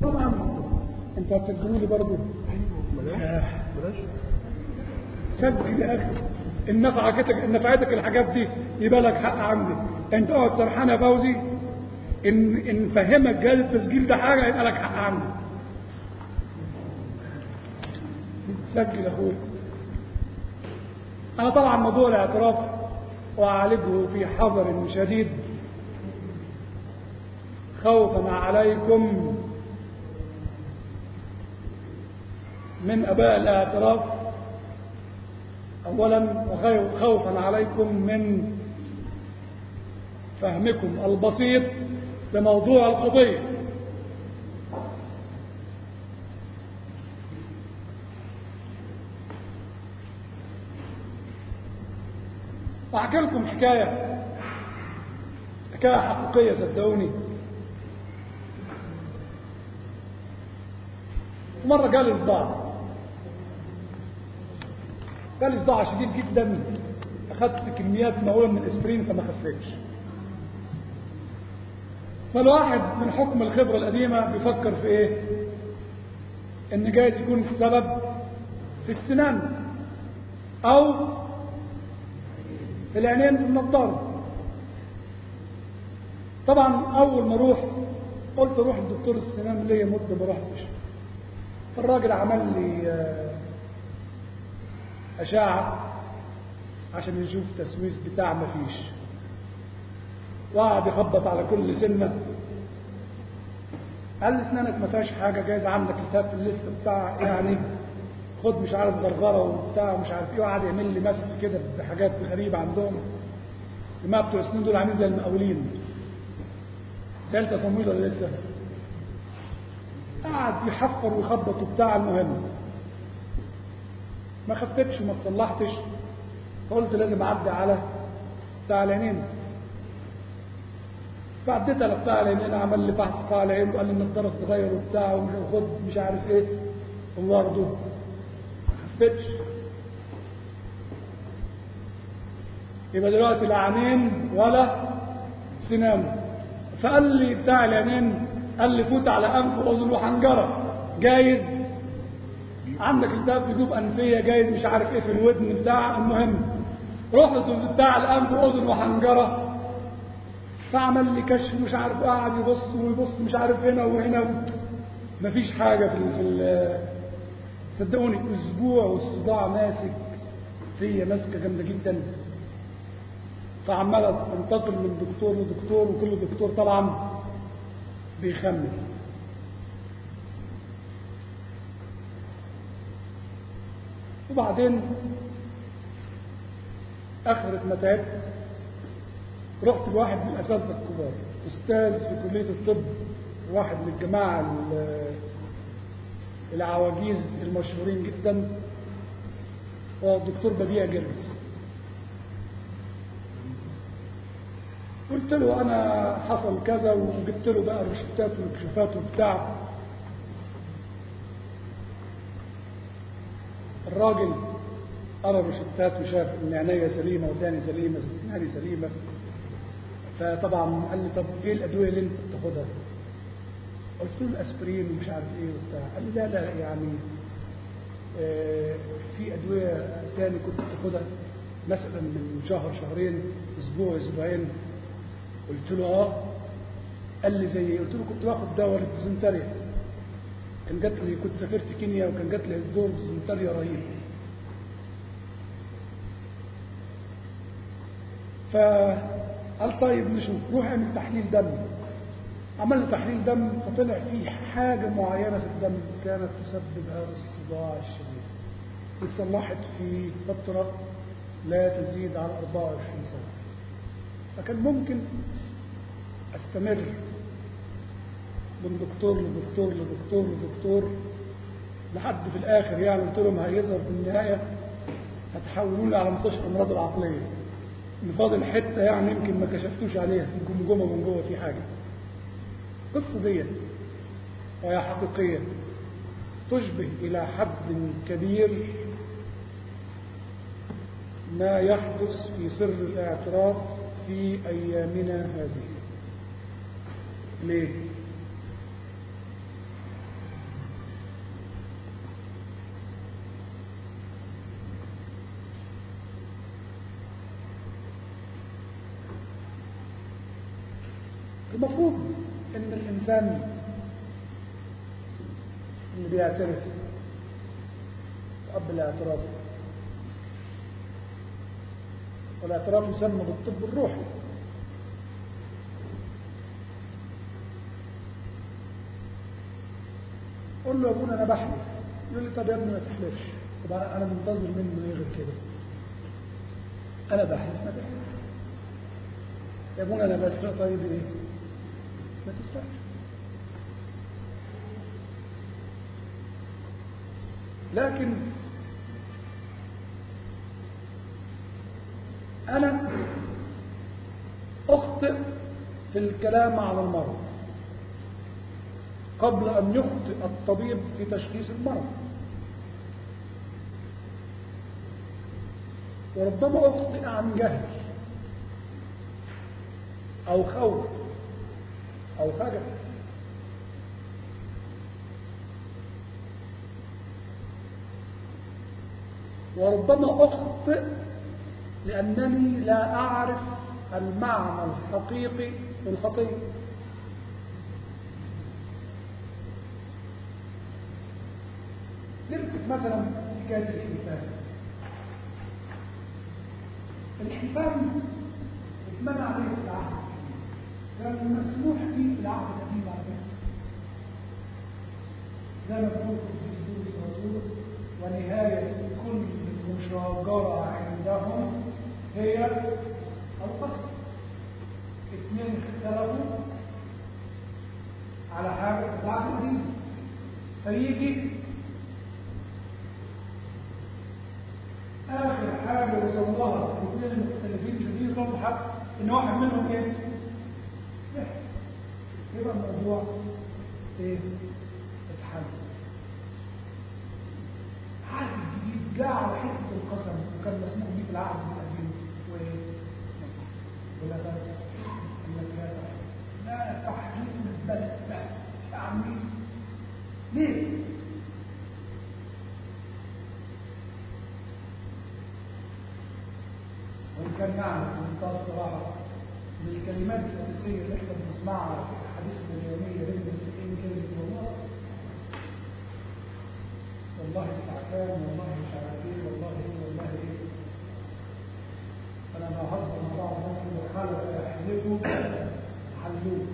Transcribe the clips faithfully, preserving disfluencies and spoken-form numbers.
طبعا انتوا هتسجلوا لي برضه. بلاش بلاش سجل يا اخي، ان نفعتك ان نفعتك الحاجات دي يبقى لك حق عندي. انت اقعد سرحان يا فوزي، ان ان فهمك جهاز التسجيل ده حاجه يبقى لك حق عندي. سجل يا اخويا. انا طبعا موضوع الاعتراف واعالجه في حذر شديد خوفا عليكم من اباء الاعتراف اولا، وخوفا عليكم من فهمكم البسيط لموضوع القضيه. احكي لكم حكايه حكايه حقيقيه صدقوني. مره جالي صداع جالي صداع شديد جدا، اخذت كميات مهوله من الاسبرين فما خفتش. فالواحد من حكم الخبره القديمه بيفكر في ايه؟ ان جايز يكون السبب في السنان او في العينين في النضاره. طبعا اول ما اروح قلت اروح لدكتور السنان، ليا مده ما رحتش. الراجل عمل لي اشعه عشان يشوف تسويس بتاع ما فيش، وقعد يخبط على كل سنه. قال لي اسنانك ما فيهاش حاجه، جايز عندك التهاب في اللثه بتاع يعني، خد مش عارف غرغره وبتاع ومش عارف ايه. وقعد يعمل لي مس كده بحاجات غريبه عندهم. الجماعه بتوع السنين دول عاملين زي المقاولين. سالت يا صمويل ولا لسه؟ قعد يحفر ويخبط وبتاع. المهم ما خفتش وما تصلحتش، فقلت لازم اعدي على بتاع العينين. فعديت على بتاع العينين، عمل لي فحص بتاع العين وقال لي النضاره تتغير وبتاع وخد مش عارف ايه، وبرضه ما خفتش. يبقى دلوقتي لا عينين ولا سنان. فقال لي بتاع العينين، قال لي فوت على انف واذن وحنجره، جايز عندك التهاب في جيوب انفيه، جايز مش عارف ايه في الودن بتاع. المهم رحت بتاع الانف واذن وحنجره، فعمل لي كشف مش عارف، قاعد يبص ويبص مش عارف هنا وهنا، مفيش حاجه في في صدقوني. اسبوع والصداع ماسك فيا ماسكه جامده جدا. فعمال انتقل من دكتور لدكتور، وكل دكتور طبعا بيخمن. وبعدين اخرت ما تعبت رحت لواحد من الاساتذه الكبار، استاذ في كليه الطب، واحد من الجماعه العواجيز المشهورين جدا، هو الدكتور بديع جرجس. قلت له انا حصل كذا، وجبت له بقى روشتات وكشوفات وبتاع. الراجل قرا روشتات وشاف ان عينيا سليمه وداني سليمه وسناني سليمه. فطبعا قال لي طب ايه الادويه اللي انت بتاخدها؟ قلت له الاسبرين ومش عارف ايه وبتاع. قال لي لا لا يعني آه في ادويه تاني كنت بتاخدها مثلا من شهر شهرين اسبوع اسبوعين. قلت له اه. قال لي زي، قلت له كنت باخد دواء للديزنتريا، كان جات لي، كنت سافرت كينيا وكان جات لي دور ديزنتريا رهيب. فقال طيب نشوف، روح اعمل تحليل دم. عمل تحليل دم، فطلع فيه حاجه معينه في الدم كانت تسبب هذا الصداع الشديد، اتصلحت في فتره لا تزيد عن أربعة وعشرين سنه. فكان ممكن استمر من دكتور لدكتور لدكتور لدكتور لحد في الاخر يعني قلت لهم هيظهر في النهايه هتحولوني على مستشفى الامراض العقليه، من فاضل حته يعني يمكن ما كشفتوش عليها في الجمجمه من جوه في حاجه. القصه دي وهي حقيقيه تشبه الى حد كبير ما يحدث في سر الاعتراف في ايامنا هذه. ليه؟ المفروض ان الانسان اللي بيعترف قبل الاعتراف، والاعتراف يسمى بالطب الروحي، قول له يا ابونا انا بحلف، يقول لي طب يا ابني ما تحلفش. طب انا منتظر منه ايه غير كده؟ انا بحلف ما تحلف. يا ابونا انا بسرق، طيب ايه؟ ما تسرقش. لكن انا اخطئ في الكلام على المرض قبل ان يخطئ الطبيب في تشخيص المرض، وربما اخطئ عن جهل او خوف او خجل. وربما اخطئ لانني لا اعرف المعنى الحقيقي للخطيه. نمسك مثلا حكايه الحلفان. الحلفان اتمنع عليه في العهد، كان مسموح فيه في العهد القديم على فكره، زي ما بيقول في الرسول: ونهايه كل مشاجره عندهم هي القتل. اثنين اختلفوا على حاجه في العهد القديم، فيجي اخر حاجه وصلها الاثنين المختلفين شديد صلوا حق ان واحد منهم ايه؟ يبقى الموضوع ايه؟ اتحل. العهد الجديد جاء على حته القسم، وكان مسموح به في العهد القديم وايه؟ ولا بد انك لا تحلف البلد. لا يا عمي ليه؟ وإن كان نعم بمنتهى الصراحة من الكلمات الأساسية اللي احنا بنسمعها في حديثنا اليومية بين المسيحيين كلمة والله والله استعفان، والله مش عارف ايه، والله ايه، والله ايه. أنا ما هزر مع بعض الناس اللي حالة يحلفوا حلوه،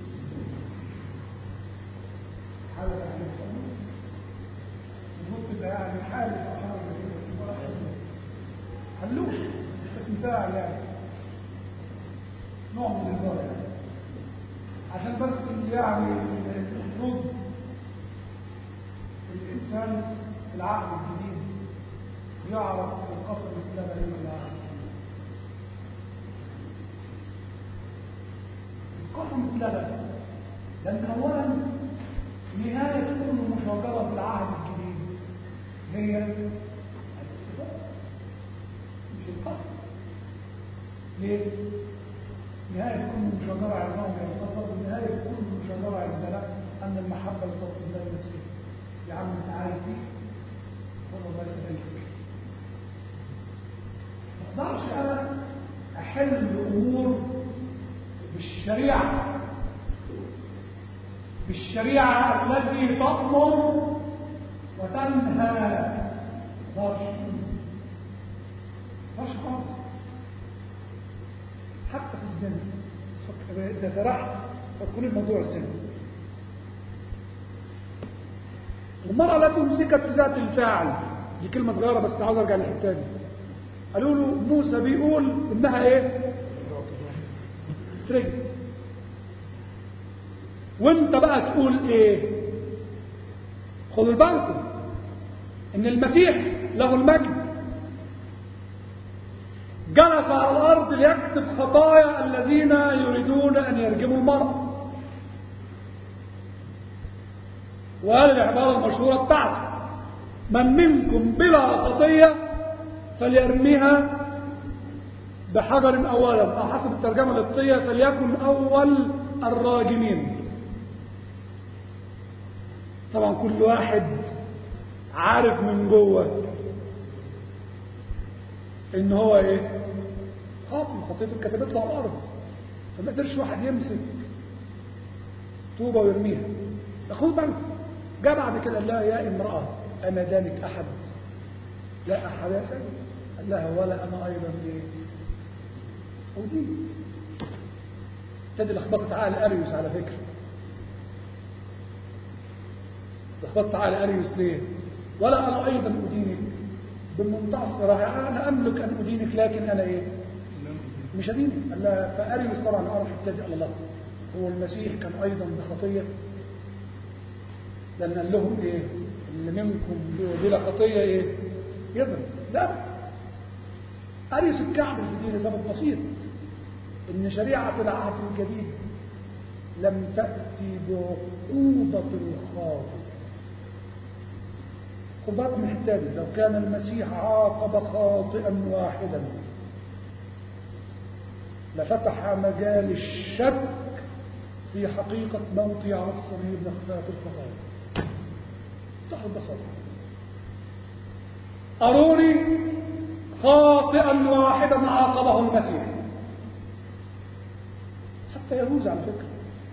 حالة يحلفوا المفروض تبقى يعني حالة أو حالة ولا حلوه حلوه اسم فاعل يعني نوع من الهزار يعني، عشان بس يعني المفروض الانسان في العقل الجديد يعرف القصر الاسلامي من العقل. القسم اتلغى لان اولا نهايه كل مشاجره في العهد الجديد هي الاتفاق مش القسم. ليه؟ نهاية كل مشاجرة عندهم ينتصر، ونهاية كل مشاجرة عندنا أن المحبة لتطلب الله نفسه. يا عم أنت عارف إيه؟ قول الله يسلمك. ما أقدرش أنا أحل الأمور بالشريعة بالشريعة التي تأمر وتنهى. ما أقدرش ما أقدرش خالص. حتى في الزنا إذا سرحت فتكون الموضوع الزنا. المرأة لا تمسكت بذات الفاعل، دي كلمة صغيرة بس عاوز أرجع للحتة دي. قالوا له موسى بيقول إنها إيه؟ ترجل. وانت بقى تقول إيه؟ خذوا بالكم إن المسيح له المجد جلس على الأرض ليكتب خطايا الذين يريدون أن يرجموا المرأة، وقال العبارة المشهورة بتاعته: من منكم بلا خطية فليرميها بحجر أولا، أو حسب الترجمة القبطية فليكن أول الراجمين. طبعا كل واحد عارف من جوه ان هو ايه؟ خاطئ، خطيته اتكتبت له على الارض، فما قدرش واحد يمسك طوبة ويرميها. خد بالك، جاء بعد كده قال لها يا امرأة أما دانك أحد؟ لا أحد يا سيدي. قال لها ولا أنا أيضا إيه؟ ودي تدي لخبطت عقل أريوس على فكرة. لخبطت عقل أريوس ليه؟ ولا أنا أيضا أدينك بمنتهى الصراحة، أنا أملك أن أدينك لكن أنا إيه؟ مش أدينك. قال لها فأريوس طبعا أعرف التدي قال الله هو المسيح كان أيضا بخطية؟ لأن قال لهم إيه؟ اللي منكم بلا خطية إيه؟ يضرب. لا، أريوس الكعب في دين سبب بسيط، إن شريعة العهد الجديد لم تأتي بعقوبة الخاطئ. خبات محتاج لو كان المسيح عاقب خاطئا واحدا لفتح مجال الشك في حقيقة موتي على الصليب لخفاء الخطايا. تحت بساطة أروني خاطئا واحدا عاقبه المسيح. حتى يهوذا على فكرة،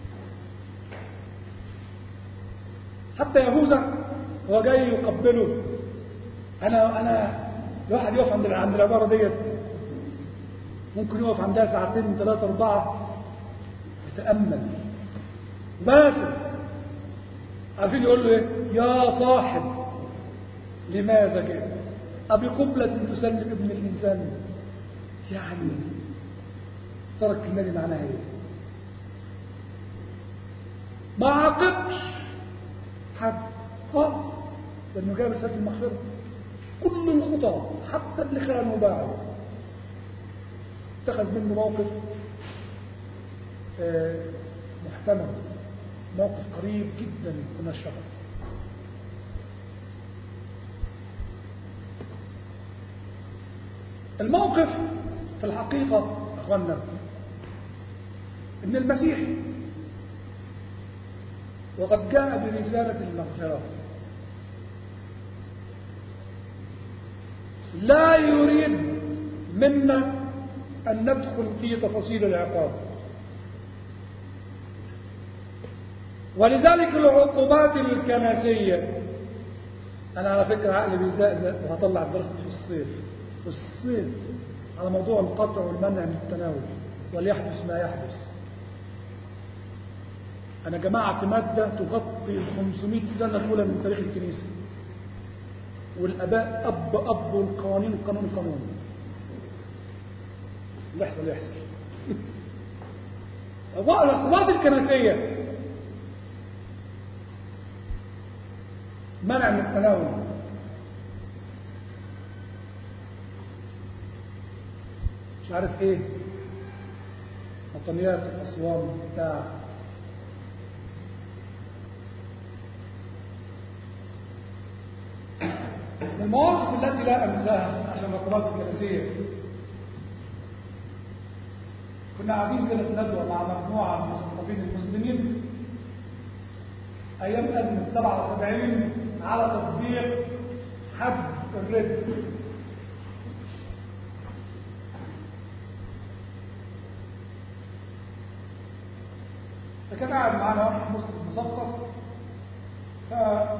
حتى يهوذا هو جاي يقبله. أنا أنا الواحد يقف عند عند العبارة ديت ممكن يقف عندها ساعتين ثلاثة أربعة يتأمل. بس عارفين يقول له إيه؟ يا صاحب لماذا كده؟ أبي قبلة تسلم ابن الإنسان؟ يعني ترك النبي معناها إيه؟ ما عاقبش حد خالص لأنه جاب رسالة المغفرة. كل الخطاة حتى اللي خانوا وباعوا اتخذ منه موقف آه محتمل، موقف قريب جدا من الشر. الموقف في الحقيقة أخوانا إن المسيح وقد جاء برسالة المغفرة لا يريد منا أن ندخل في تفاصيل العقاب، ولذلك العقوبات الكنسية. أنا على فكرة عقلي بيزقزق وهطلع الدرس في الصيف في الصيف على موضوع القطع والمنع من التناول وليحدث ما يحدث. أنا جمعت مادة تغطي الخمسمائة سنة الأولى من تاريخ الكنيسة، والآباء أب أب والقوانين قانون قانون. اللي يحصل يحصل. العقوبات الكنسية منع من التناول، مش عارف ايه، وطنيات الأصوام بتاع المواقف التي لا أنساها عشان العقوبات الكنسية. كنا قاعدين كده في ندوة مع مجموعة من المثقفين المسلمين أيام أزمة سبعة وسبعين على تطبيق حد الرد. فكان قاعد معنا واحد مسلم مثقف، ف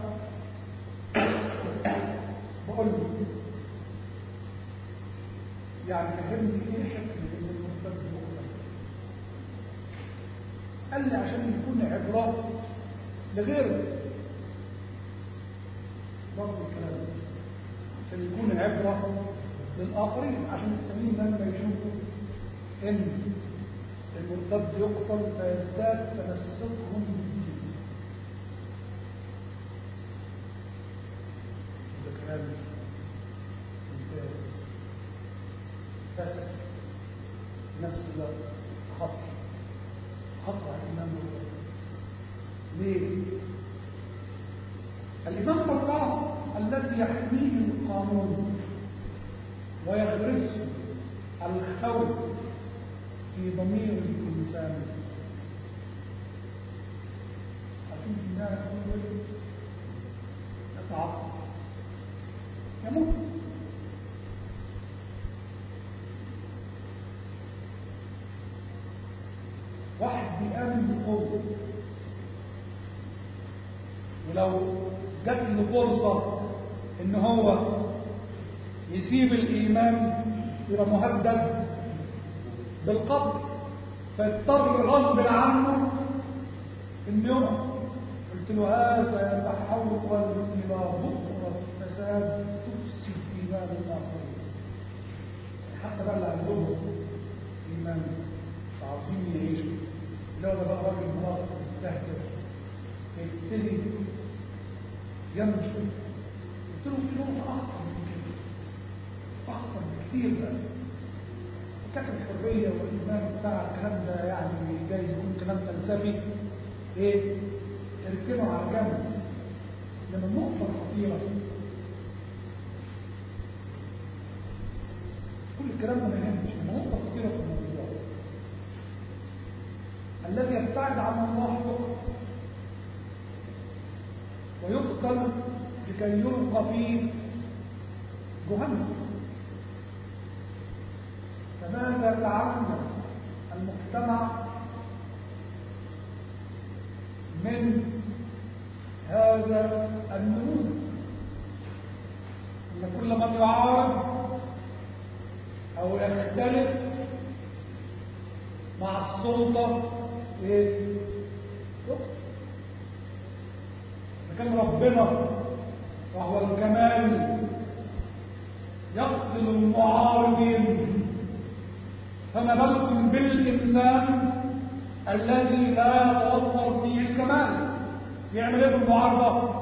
بقول له يعني فهمني ايه حكمة ان المرتد مقتل؟ قال لي عشان يكون عبرة لغيره. برضه الكلام عشان يكون عبرة للآخرين، عشان التانيين لما يشوفوا ان المرتد يقتل فيزداد تمسكهم بالدين. ده كلام ممتاز، بس نفس الوقت خطر خطر على الإمام البغدادي. ليه؟ الإمام البغدادي الذي يحميه القانون ويغرسه الخوف في ضمير الإنسان. عشان الناس يتعطل يموت. واحد بيآمن بقوة ولو جات له فرصة إن هو يسيب الإيمان يبقى مهدد بالقتل، فاضطر غصب عنه إن يقع. قلت له هذا يتحول إلى بؤرة فساد تفسد إيمان الآخرين. حتى بقى اللي عندهم إيمان عاوزين يعيشوا، لو ده بقى راجل منافق مستهتر يبتدي يمشي. قلت له في نقطة أخطر من كده، أخطر بكثير بقى. كانت الحرية والإيمان بتاع الكلام ده يعني جايز يكون كلام فلسفي، إيه؟ اركنوا على جنب. لما النقطة الخطيرة كل الكلام ده ما يهمش، النقطة الخطيرة في الموضوع الذي يبتعد عن الله ويقتل لكي يلقى في جهنم. فماذا تعلم المجتمع من هذا النموذج؟ ان كل من يعارض او يختلف مع السلطه ايه؟ كان ربنا وهو الكمال يقتل المعارضين، فما بالكم بالإنسان الذي لا يتوفر فيه الكمال؟ يعمل ايه في المعارضة؟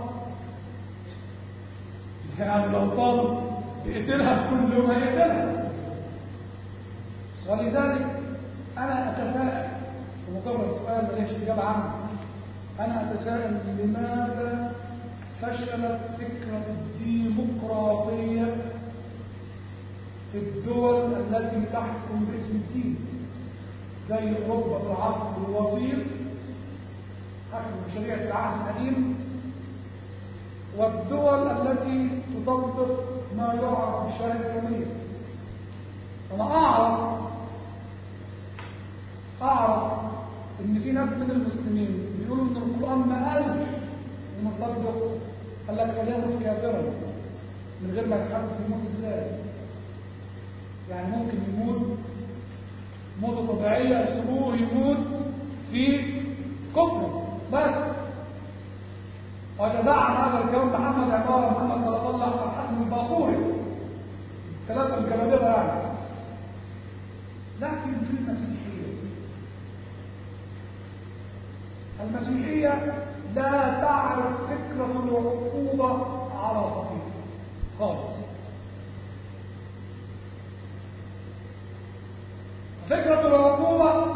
يعني لو طال يقتلها كل يوم هيقتلها. ولذلك أنا أتساءل، ومجرد سؤال ماليش إجابة عنه، أنا أتساءل لماذا فشلت فكرة الديمقراطية في الدول التي تحكم باسم الدين، زي أوروبا في العصر الوسيط حكم بشريعة العهد القديم، والدول التي تطبق ما يعرف بالشريعة الإسلامية. أنا أعرف أعرف إن في ناس من المسلمين بيقولوا إن القرآن ما قالش ونطبق، قال لك فليمت كافرا من غير ما يتحدث يموت إزاي؟ يعني ممكن يموت موتة طبيعية يسيبوه يموت في كفر بس. وجدعنا هذا الكون محمد عمارة محمد صلى الله عليه وسلم الباقوري، ثلاثة الجبابرة يعني. لكن في المسيحية المسيحية لا تعرف فكرة العقوبة على الخطيئة خالص. فكرة العقوبة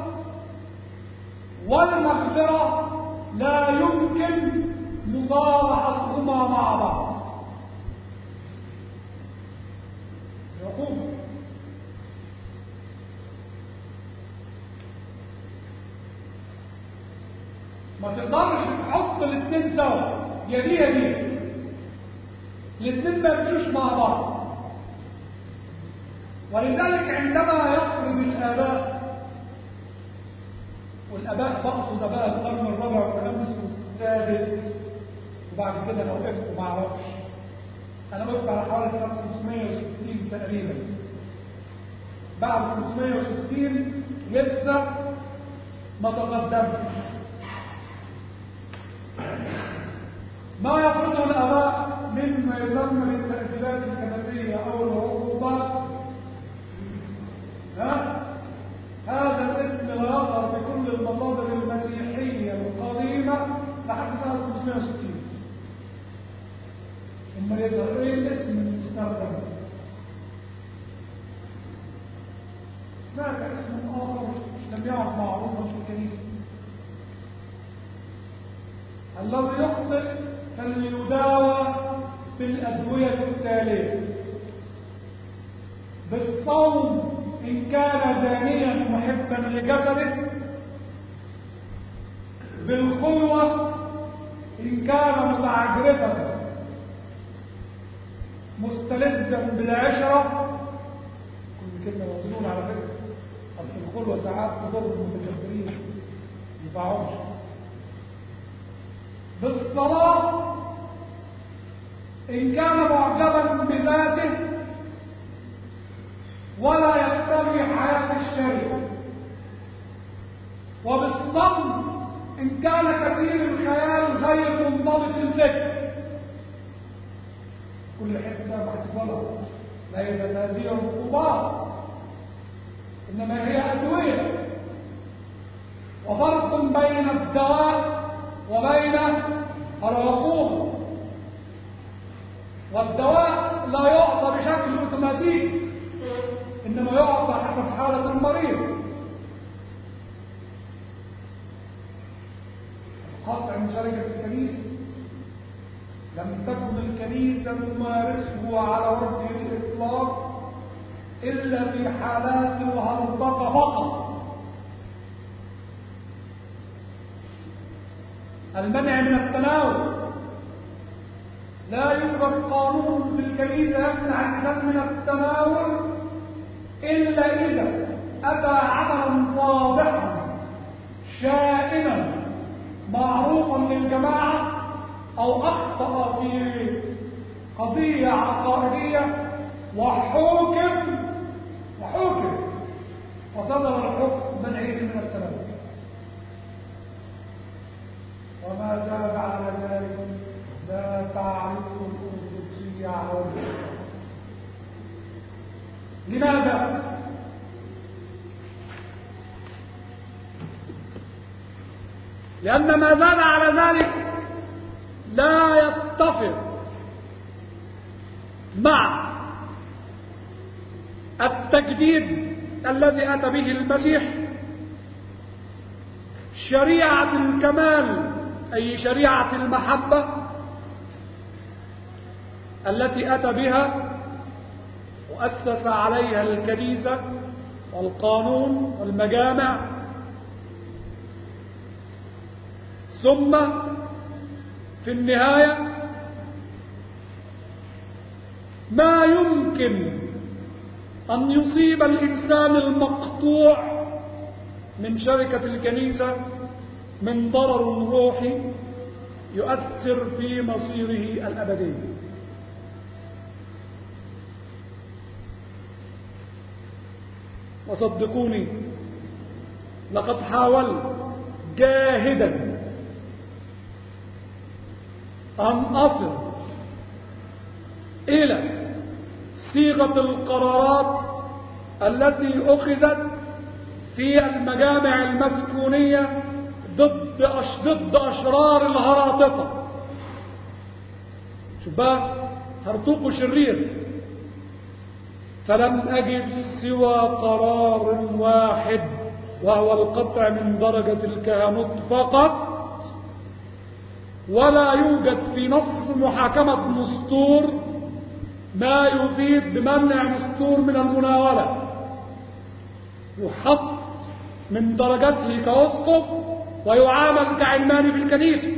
والمغفرة لا يمكن مصالحتهما مع بعض. العقوبة ما تقدرش تحط الاثنين سوا، يا دي يا دي، الاثنين ما يمشوش مع بعض. ولذلك عندما يخرج الآباء، والآباء بقصد آباء القرن الرابع والخامس والسادس، وبعد كده أنا وقفت ما أعرفش، أنا وقفت على حوالي سنة خمسمائة وستين تقريبا. بعد خمسمائة وستين لسه ما تقدمش. ما يفرضه الآباء مما يسمى بالتأديبات الكنسية أو العقوبات، هذا الاسم لا يظهر في كل المصادر المسيحية القديمة لحد سنة خمسمائة وستين. ثم يظهر ايه الاسم المستخدم؟ هناك اسم آخر لم يعد معروفا في الكنيسة. الذي يخطئ فليداوى بالأدوية التالية: بالصوم إن كان زانيا محبا لجسده، بالخلوة إن كان متعجرفا مستلذا بالعشرة. كل كلمة موزون على فكرة، أصل الخلوة ساعات تضر المتكبرين ما ينفعوش. بالصلاة إن كان معجبا بذاته ولا يتبع حياة الشريعة، وبالصمت إن كان كثير الخيال غير منضبط الفكر. كل حتة محتفظة ليست هذه عقوبات، إنما هي أدوية. وفرق بين الدواء وبين العقوبة. والدواء لا يعطى بشكل اوتوماتيكي، إنما يعطى حسب حالة المريض. قطع من شركة الكنيسة، لم تكن الكنيسة تمارسه على وجه الإطلاق إلا في حالات الهرطقة فقط. المنع من التناول، لا يوجد قانون في الكنيسة يمنع الإنسان من التناول إلا إذا أتى عملا واضحا شائنا معروفا للجماعة، أو أخطأ في قضية عقائدية وحكم وحكم وصدر الحكم منعه من التناول. وما زاد على ذلك لا تعرف الأرثوذكسية على وجه الإطلاق. لماذا؟ لأن ما زاد على ذلك لا يتفق مع التجديد الذي أتى به المسيح، شريعة الكمال أي شريعة المحبة التي أتى بها وأسس عليها الكنيسة والقانون والمجامع، ثم في النهاية ما يمكن أن يصيب الإنسان المقطوع من شركة الكنيسة من ضرر روحي يؤثر في مصيره الأبدي. وصدقوني لقد حاولت جاهدا أن أصل إلى صيغة القرارات التي أخذت في المجامع المسكونية ضد أش... ضد أشرار الهراطقة. شوف بقى، هرطوق شرير، فلم أجد سوى قرار واحد وهو القطع من درجة الكهنوت فقط، ولا يوجد في نص محاكمة مسطور ما يفيد بمنع مسطور من المناولة. يحط من درجته كأسقف ويعامل كعلماني في الكنيسة.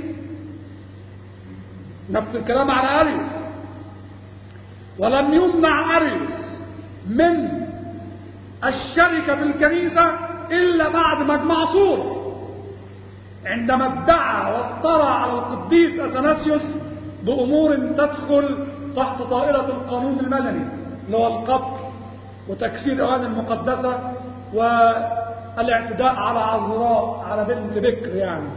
نفس الكلام على أريوس، ولم يمنع أريوس من الشركة في الكنيسة إلا بعد مجمع صور، عندما ادعى وافترى على القديس أثناسيوس بأمور تدخل تحت طائرة القانون المدني، اللي هو القتل وتكسير الأواني المقدسة والاعتداء على عذراء، على بنت بكر يعني.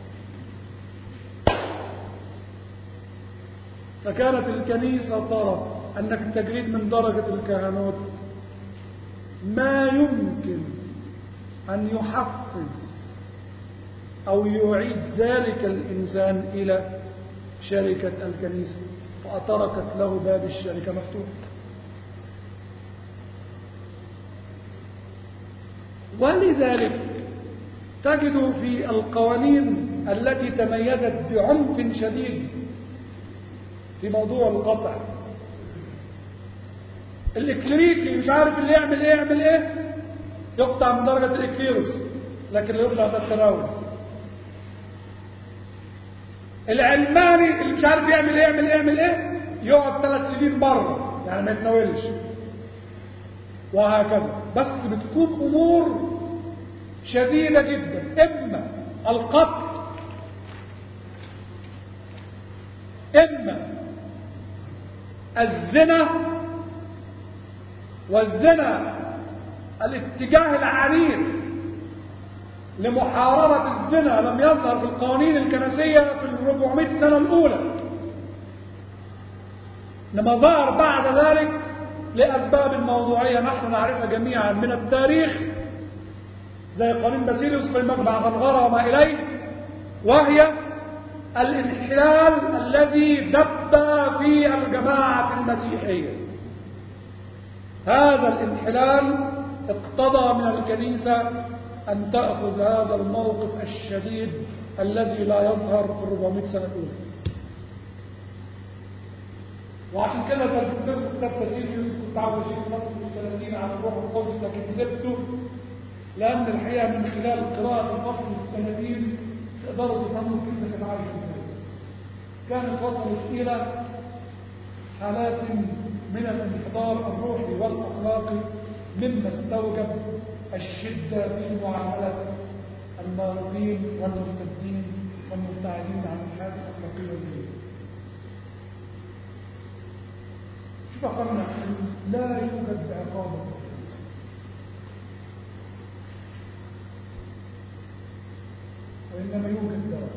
فكانت الكنيسة ترى أن التجريد من درجة الكهنوت ما يمكن أن يحفز أو يعيد ذلك الإنسان إلى شركة الكنيسة، فأتركت له باب الشركة مفتوح. ولذلك تجد في القوانين التي تميزت بعنف شديد في موضوع القطع، الإكليريكي مش عارف اللي يعمل ايه يعمل ايه يقطع من درجة الإكليروس، لكن اللي يقطع ده التناول. العلماني اللي مش عارف يعمل ايه يعمل ايه يعمل ايه يقعد ثلاث سنين بره يعني ما يتناولش، وهكذا. بس بتكون امور شديدة جدا، اما القتل اما الزنا والزنا الاتجاه العنيف لمحاربة الزنا لم يظهر في القوانين الكنسية في الربعمائة سنة الأولى، إنما ظهر بعد ذلك لأسباب موضوعية نحن نعرفها جميعا من التاريخ، زي قانون باسيليوس في المجمع غنغرة وما إليه، وهي الانحلال الذي دب في الجماعة المسيحية. هذا الانحلال اقتضى من الكنيسة أن تأخذ هذا الموقف الشديد الذي لا يظهر في الربعمائة سنة الأولى. وعشان كده تدبرت كتاب باسيليوس، كنت عاوز اشيل نقطة الثلاثين على الروح القدس لكن سبته، لأن الحقيقة من خلال قراءة الفصل الثلاثين تقدروا تفهموا الكنيسة كانت عايشة ازاي. كانت وصلت إلى حالات من الانحدار الروحي والأخلاقي مما استوجب الشدة في معاملة المارقين والمرتدين والمبتعدين عن الحياة الأخلاقية والدينية. شوف أقولنا لا يوجد عقابة، وإنما يوجد دواء.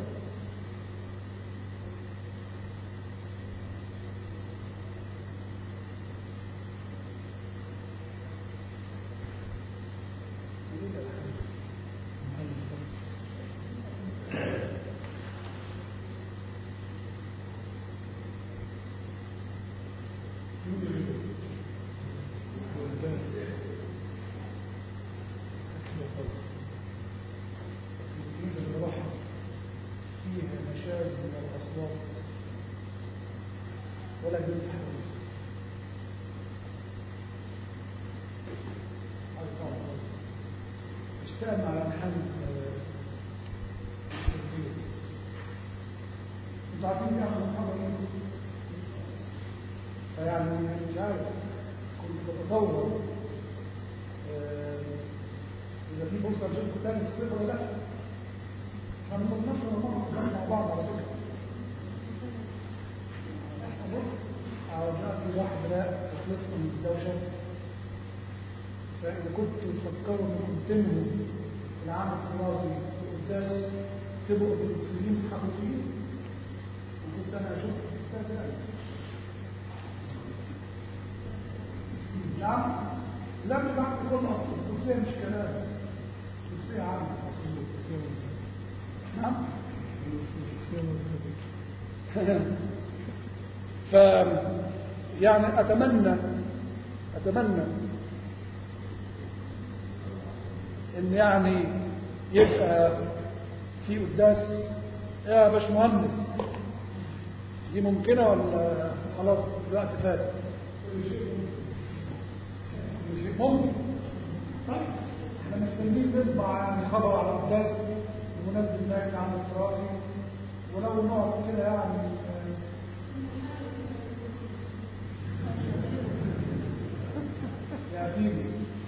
اشتغل على امتحان التدبير. انتوا عارفين ايه اخر محاضره ايه؟ فيعني مش عارف، كنت بتصور اذا في فرصه اشوفكم تاني في الصيف ولا لا. احنا ما كناش ولا مع بعض على فكره. عاوزنا في واحد راق وخلصنا من الدوشه، فإذا كنتوا تفكروا انكم تنهوا العام الدراسي القداس تبقوا بالمسلمين الحقيقيين، وكنت انا اشوف القداس لا نعم لا مش بعد كل اصل الكرسيه مش كلام، الكرسيه عامه نعم. ف يعني اتمنى اتمنى ان يعني يبقى في قداس يا باشمهندس، دي ممكنه ولا خلاص الوقت فات؟ مش ممكن. طيب احنا مستنيين نسمع يعني خبر على القداس بمناسبه ذلك عن التراثي، ولو نقعد كده يعني يا بيبي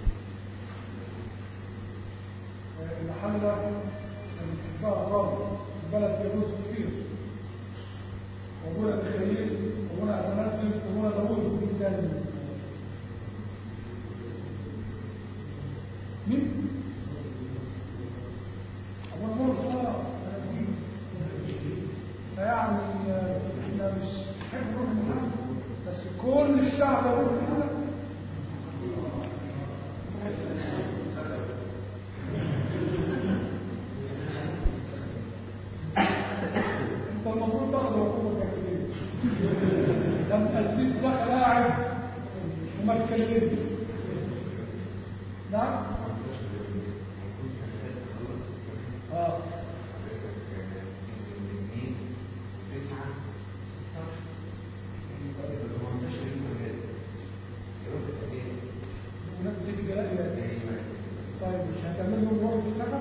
المحلة بنحبها خالص، البلد فيها فلوس كتير، وابونا بخيل وابونا اثناسيوس وابونا داوود ومين تاني؟ مين؟ ابونا مرسى اه فيعني احنا مش نحب نروح المحل، بس كل الشعب يروح المحل. لم تأسيس لك لاعب وما تكلمني. نعم؟ اه طيب مش هتعمل لهم روح في السفر؟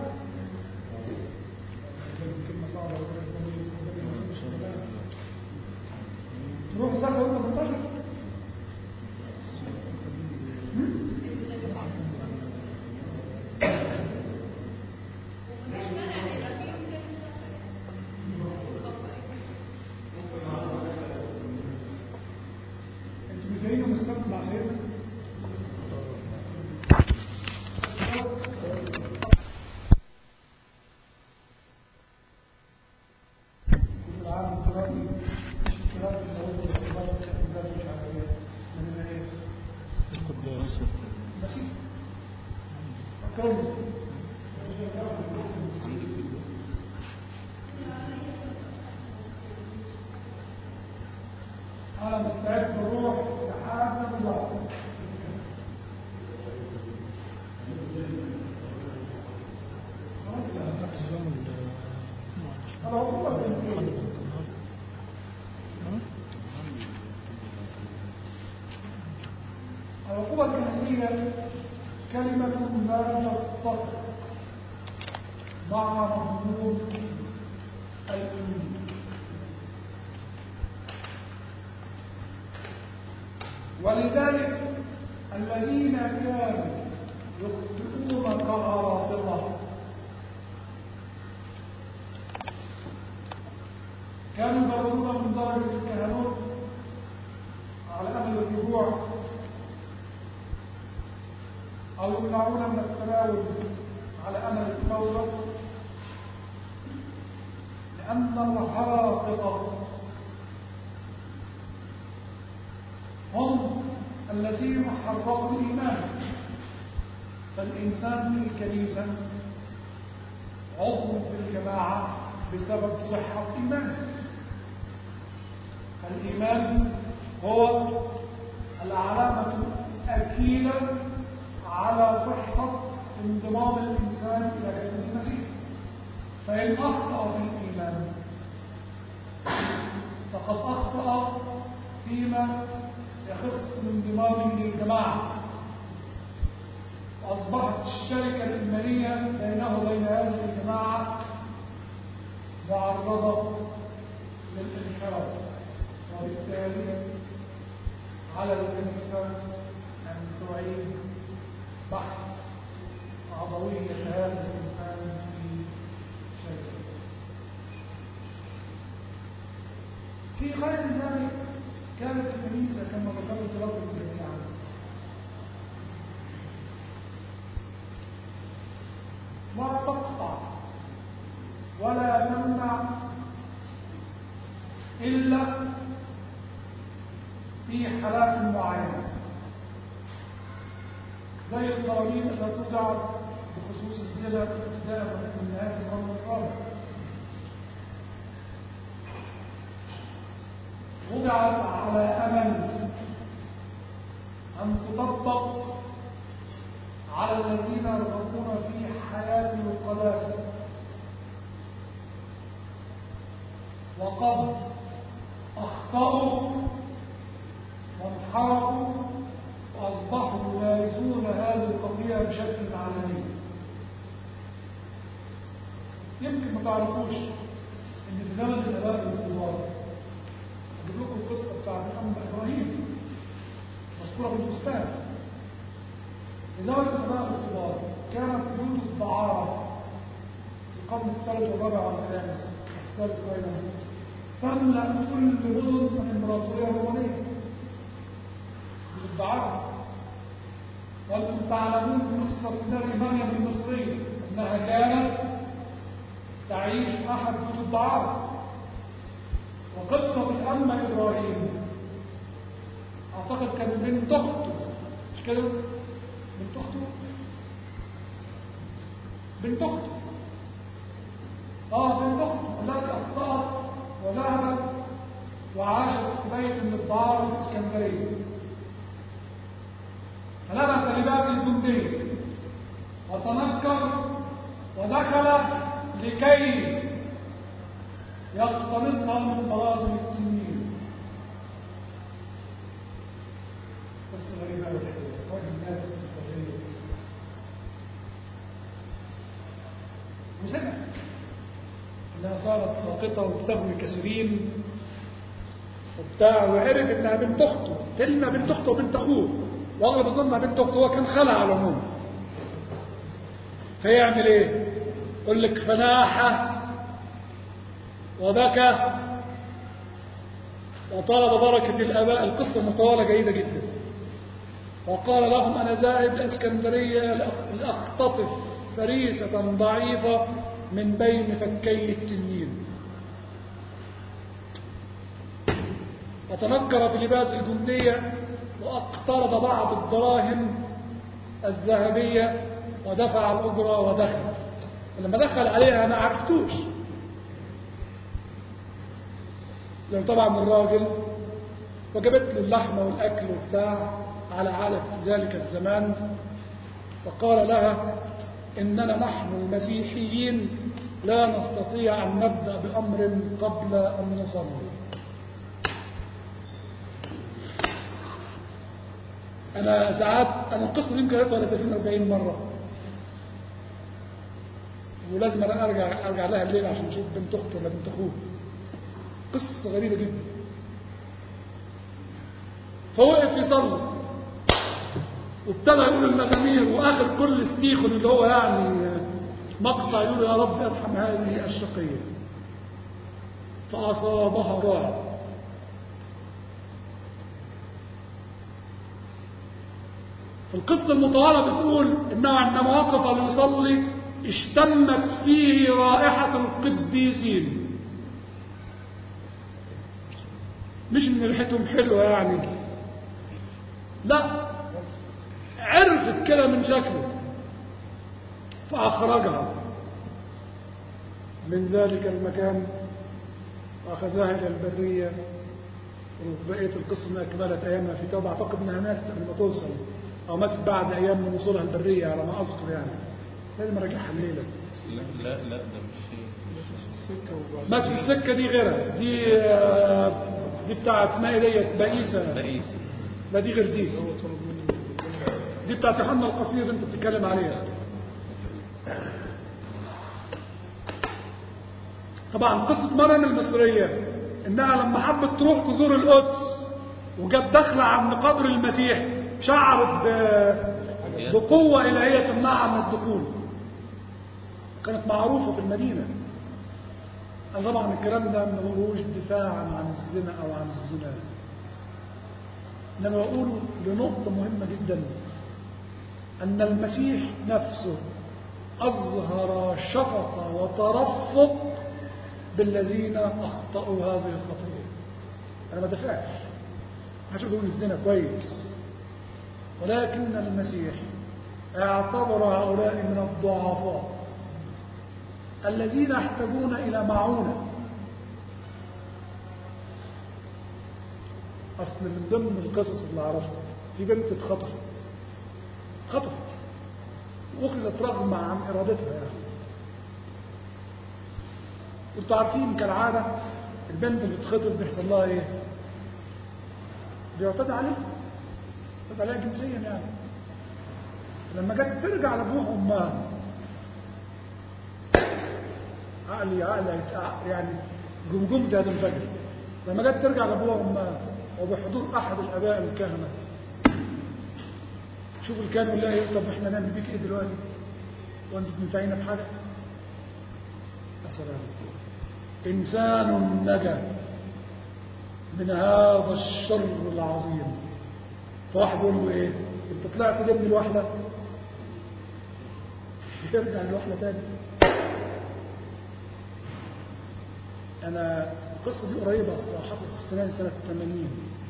كلمة صعبة تروح الساعة ثمانية عشر. دلوقتي الكلام اللي هو الارتباط التأكيدات مش عارف ايه من ايه القداس ماشي أكرم أنا مستعد بروح لحد الله العقوبة الكنسية كلمة لا تتفق مع مضمون الإيمان. ولذلك الذين كانوا يخطئون كغراضبة كانوا يبررون من درجة الكهنوت على أمل الرجوع أو يمنعون من التناول على أمل التوبة لأن الهراطقة هم الذين حرقوا الإيمان. فالإنسان في الكنيسة عضو في الجماعة بسبب صحة إيمانه. الإيمان هو العلامة الأكيدة على صحة انضمام الإنسان إلى جسد المسيح. فإن أخطأ في الإيمان فقد أخطأ فيما يخص انضمامه للجماعة، وأصبحت الشركة الإيمانية بينه وبين هذه الجماعة معرضة للانحراف. وبالتالي على الكنيسة أن تعيد بحث عضوية هذا الإنسان في شركته. في غير ذلك كانت الكنيسة كما ذكرت لكم جميعا لا تقطع ولا تمنع إلا في حالات معينة، زي القوانين التي تدعى بخصوص الزنا ابتداء من نهاية القرن الرابع، وضعت على أمل أن تطبق على الذين يرغبون في حياة القداسة، وقد أخطأوا وانحرفوا وأصبحوا يمارسون هذه القضية بشكل علني. يمكن ما تعرفوش إن في زمن الآباء والكبار، أجيب لكم القصة بتاعت الأنبا إبراهيم مذكورة في البستان. في زمن الآباء والكبار كانت بيوت الدعارة في القرن الثالث والرابع والخامس الثالث بينهم تملأ كل مدن الإمبراطورية الرومانية بالدعارة. وأنتم تعلمون قصة نبي مريم المصرية أنها كانت تعيش أحد بيوت الدعارة. وقصة الأنبا إبراهيم أعتقد كان بنت أخته، مش كده؟ بنت أخته بنت أخته آه بنت أخته التي أخطأت وذهبت وعاشت في بيت من الدعارة في الإسكندرية، فلبس لباس الجندي وتنكر ودخل لكي يقتنصها من طلاسم التنين. بس غريبة وجه الناس التنين وسمع انها صارت ساقطة وبتغوي كثيرين وبتاع، وعرف انها بنت اخته، تلنا بنت اخته وبنت اخوه، واغلب ظنها بنت اخته، هو كان خلع على العموم. فيعمل ايه؟ يقول لك فناح وبكى وطلب بركة الآباء. القصة مطولة جيدة جدا. وقال لهم أنا ذاهب لإسكندرية لأختطف فريسة ضعيفة من بين فكي التنين. فتنكر في لباس الجندية واقترض بعض الدراهم الذهبية ودفع الأجرة ودخل. لما دخل عليها ما عرفتوش، لأن طبعا الراجل وجبت له اللحمة والأكل وبتاع على عادة ذلك الزمان، فقال لها إننا نحن المسيحيين لا نستطيع أن نبدأ بأمر قبل أن نصلي. أنا ساعات أنا القصة دي يمكن قريتها ثلاثين أربعين مرة، ولازم أنا أرجع أرجع لها الليل عشان أشوف بنت أخته ولا بنت أخوه. قصة غريبة جدا. فوقف يصلي وابتدى يقول المزامير، واخر كل ستيخن اللي هو يعني مقطع يقول يا رب ارحم هذه الشقية، فأصابها رعب. القصة المطولة بتقول انه عندما وقف ليصلي اشتمت فيه رائحة القديسين، مش ان ريحتهم حلوة يعني، لا، عرفت كده من شكله فأخرجها من ذلك المكان وأخذها إلى البرية. وبقية القصة ما أكملت أيامها في توبة، أعتقد أنها ماتت قبل ما توصل أو ماتت بعد أيام من وصولها البرية على ما أذكر يعني. لازم أرجعها الليلة. لا لا لا ده مش مات في السكة دي غيرها، دي دي بتاعت اسمها ايه ديت بائسة بائسة. لا دي غير دي، دي بتاعت يوحنا القصير اللي انت بتتكلم عليها. طبعا قصة مريم المصرية انها لما حبت تروح تزور القدس وجت داخله عند قبر المسيح شعرت بقوة إلهية تمنعها من الدخول. كانت معروفة في المدينة. طبعا الكلام ده ما بقولوش دفاعا عن الزنا أو عن الزنا، إنما بقوله لنقطة مهمة جدا، أن المسيح نفسه أظهر شفقة وترفق بالذين أخطأوا هذه الخطيئة. أنا ما دفعش عشان أقول الزنا كويس، ولكن المسيح اعتبر هؤلاء من الضعفاء الذين يحتاجون إلى معونة. أصل من ضمن القصص اللي أعرفها في بنت اتخطفت خطفت وأخذت رغم عن إرادتها يعني. وانتوا عارفين كالعادة البنت اللي بتخطف بيحصل لها إيه؟ بيعتدى عليها، بيعتدى عليها جنسيا يعني. لما جت ترجع لأبوها وأمها عقلي عقلي يعني جمجمت هذا الفجر، لما جت ترجع لأبوها وأمها وبحضور أحد الآباء الكهنة، شوفوا الكهنة يقول لها طب احنا نعمل بيك ايه دلوقتي؟ وانت تنفعينا بحاجة؟ يا سلام، إنسان نجا من هذا الشر العظيم. فواحد يقول له ايه؟ انت طلعت ليه من الوحدة؟ يرجع الوحدة تاني. أنا القصة دي قريبة أصلا حصلت السنة سنة ثمانين،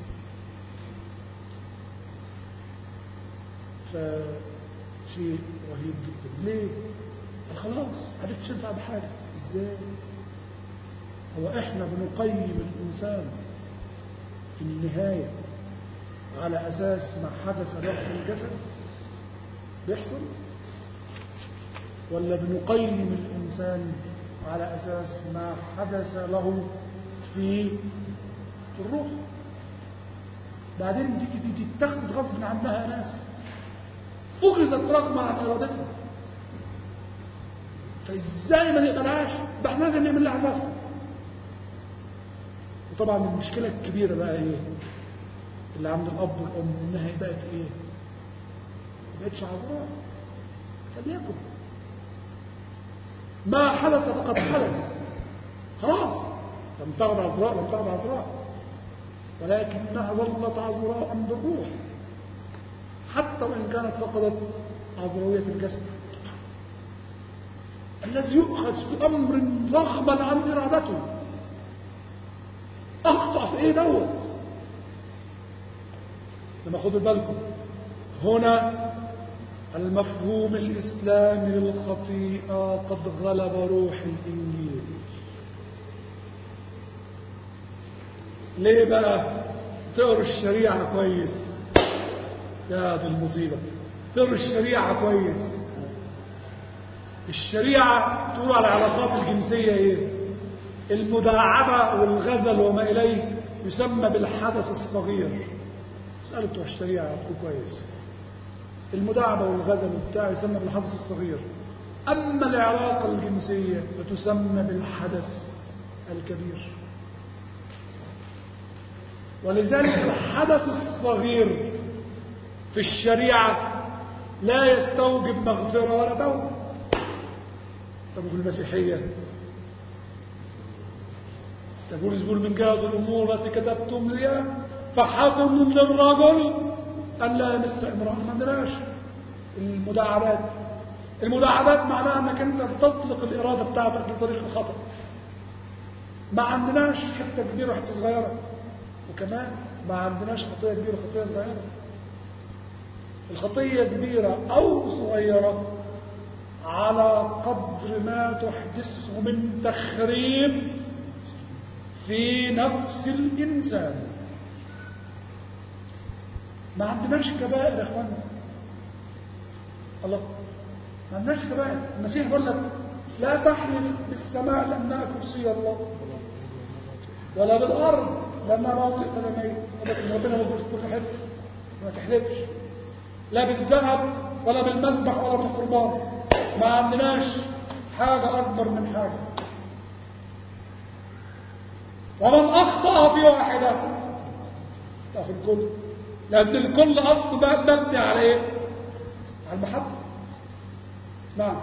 فشيء رهيب جدا. ليه؟ خلاص عرفت تنفع بحاجة ازاي؟ هو احنا بنقيم الإنسان في النهاية على أساس ما حدث له في الجسد بيحصل، ولا بنقيم الإنسان على أساس ما حدث له في الروح؟ بعدين دي دي تتخذ غصب عنها ناس أخذت رغم عن إرادتها، فإزاي ما نقبلهاش؟ بقى احنا لازم نعمل لها عذاب. وطبعا المشكلة الكبيرة بقى ايه اللي عند الأب والأم؟ إنها بقت ايه؟ ما بقتش عذراء. فليكن ما حدث فقد حدث، خلاص لم تغد عذراء لم تغد عذراء، ولكنها ظلت عذراء بالروح حتى وإن كانت فقدت عذراوية الجسد. الذي يؤخذ في أمر رغبا عن إرادته أخطأ في إيه دوت؟ لما خدوا بالكم هنا المفهوم الإسلامي للخطيئة قد غلب روح الإنجيل. ليه بقى؟ تقروا الشريعة كويس، يا دي المصيبة، تقروا الشريعة كويس. الشريعة تقول على العلاقات الجنسية ايه؟ المداعبة والغزل وما إليه يسمى بالحدث الصغير. اسألوا بتوع الشريعة يعرفوا كويس. المداعبة والغزل بتاع يسمى بالحدث الصغير، أما العلاقة الجنسية فتسمى بالحدث الكبير. ولذلك الحدث الصغير في الشريعة لا يستوجب مغفرة ولا توبة. طب في المسيحية تقول يقول من جهة الأمور التي كتبتم لي فحسن للرجل أن لا يمس امرأة. ما عندناش المداعبات. المداعبات معناها أنك أنت تطلق الإرادة بتاعتك لطريق الخطأ. ما عندناش حتة كبيرة وحتة صغيرة، وكمان ما عندناش خطية كبيرة وخطية صغيرة. الخطية كبيرة أو صغيرة على قدر ما تحدثه من تخريب في نفس الإنسان. ما عندناش كبائر يا اخوانا. الله، ما عندناش كبائر. المسيح يقول لك لا تحلف بالسماء لأنها كرسي الله، ولا بالأرض لأنها موطئ قدميه. لكن ربنا موجود في كل حته، ما تحلفش. لا بالذهب ولا بالمذبح ولا بالقربان. ما عندناش حاجة أكبر من حاجة. ومن أخطأ في واحدة أخطأ في الكل، لأن الكل أصل مبني على إيه؟ على المحبة. نعم.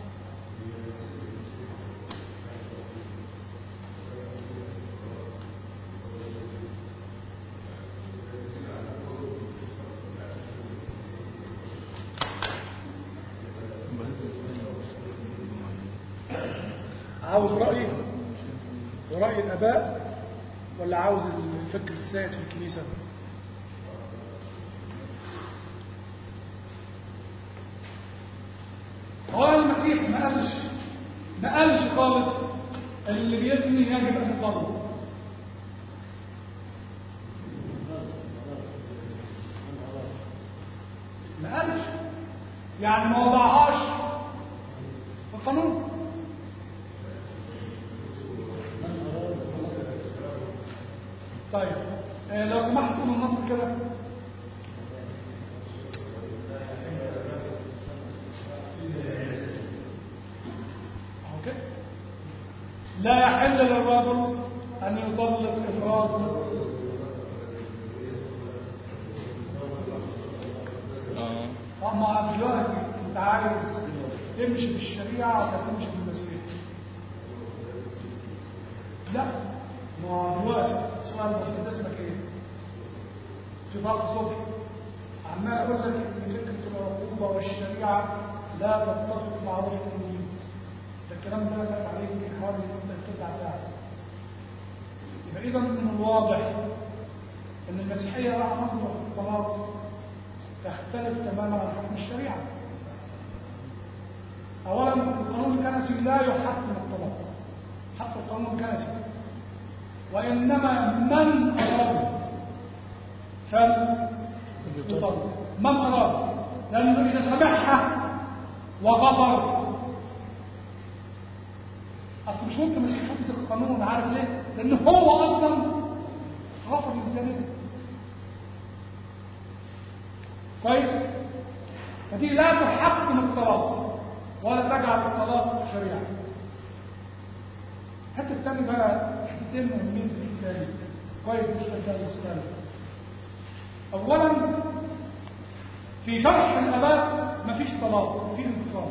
عاوز رأيي ورأي الآباء ولا عاوز الفكر السائد في الكنيسة؟ هو المسيح ما قالش ما قالش خالص اللي بيزني يجب أن يطلق. ما قالش، يعني ما وضعهاش في القانون. طيب آه لو سمحت قولوا النص كده. اهو كده. لا يحل للرجل ان يطلق امراته. اه ما دلوقتي انت عايز تمشي بالشريعه ولا تمشي بالمسيح؟ لا، ما دلوقتي السؤال بسيط، اسمك ايه؟ في بعض صبح عمال اقول لك ان فكره العقوبه والشريعه لا تتفق مع روح الانجيل. ده الكلام ده فات عليه في حوالي تلت ساعه. يبقى اذا من الواضح ان المسيحيه لها نظره في الطلاق تختلف تماما عن حكم الشريعه. اولا القانون الكنسي لا يحكم الطلاق، حتى القانون الكنسي، وإنما من أراد فليطلق. من أراد، لأنه إذا سمحها وغفر، أصل مش ممكن مسيح يحط القانون. عارف ليه؟ لأنه هو أصلا غفر للزمان. كويس؟ فدي لا تحكم الطلاق ولا تجعل الطلاق شريعة. حتى الثاني بقى حتتين مهمين في الثاني. كويس مش في السؤال. اولا في شرح الاباء مفيش طلاق، في انفصال.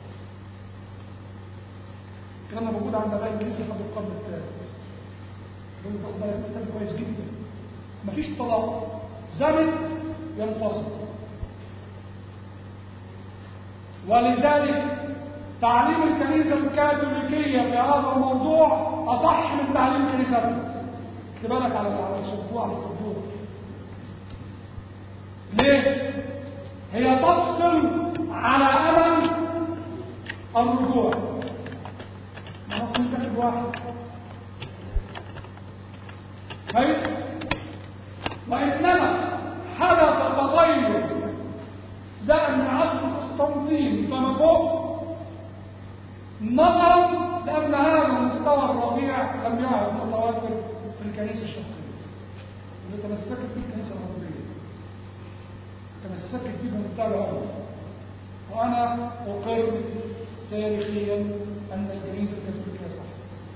الكلام ده موجود عند اباء الكنيسه لحد القرن الثالث. دول باخد بالك الكتاب كويس جدا. مفيش طلاق، زمن ينفصل. ولذلك تعليم الكنيسة الكاثوليكية في هذا الموضوع أصح من تعليم كنيستنا. خد بالك على السبوع على السبوع. ليه؟ هي تفصل على أمل الرجوع. ما ممكن تاخد واحد كويس، وإنما حدث تغير ده من عصر قسطنطين فما فوق، نظرا لأن هذا المستوى الرفيع لم يعد متواتر في الكنيسة الشرقية اللي تمسكت به الكنيسة الغربية، تمسكت به بمنتهى العنف. وأنا أقر تاريخيا أن الكنيسة الكاثوليكية صح.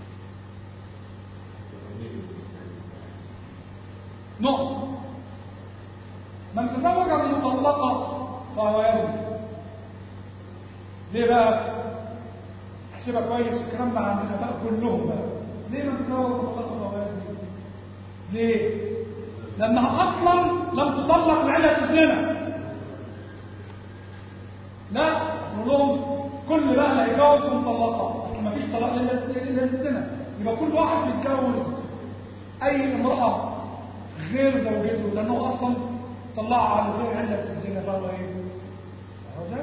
نقطة. من تزوج المطلقة فهو يزني. ليه بقى؟ احسبها كويس الكلام ده عند الآباء كلهم بقى. ليه من تزوج المطلقة فهو يزني؟ ليه؟ لأنها أصلا لم تطلق لعلة الزنا. لا، أصل لهم كل بقى اللي هيتجوز مطلقة، أصل ما فيش طلاق إلا الزنا. يبقى كل واحد بيتجوز أي امرأة غير زوجته لأنه أصلا طلعها على غير علة الزنا فهو إيه؟ فهو زنا.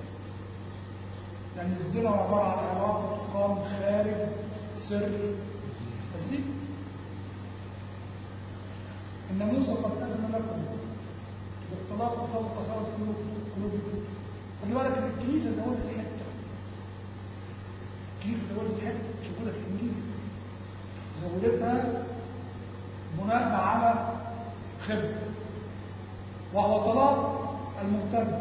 لأن الزنا عبارة عن علاقة تقام خارج سر الزنا. إن موسى قد أذن لكم بالطلاق وصوت قساوة قلوبكم. خلي بالك إن الكنيسة زودت حتة. الكنيسة زودت حتة مش موجودة في الإنجيل. زودتها بناء على خبر، وهو طلاق المرتد.